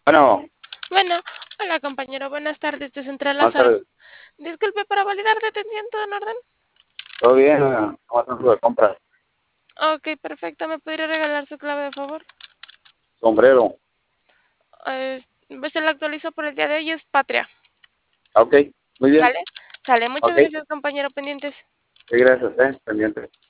Bueno, Bueno, hola compañero, buenas tardes de Central buenas Lázaro. tardes. Disculpe, para validar detención, ¿todo en orden? ¿Todo bien? ¿Cómo están sus compras? Ok, perfecto, ¿me podría regalar su clave de favor? Sombrero. Se la actualizo por el día de hoy, es Patria. Ok, muy bien. ¿Sale? Sale, muchas Ok, gracias compañero, pendientes. sí, gracias, pendiente.